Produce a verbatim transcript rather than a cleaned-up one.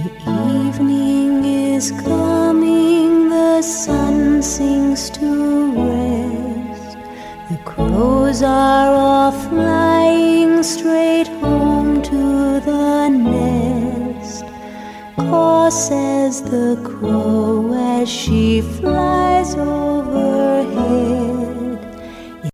Evening is coming, the sun sinks to rest. The crows are all flying straight home to the nest. Caw, says the crow as she flies overhead.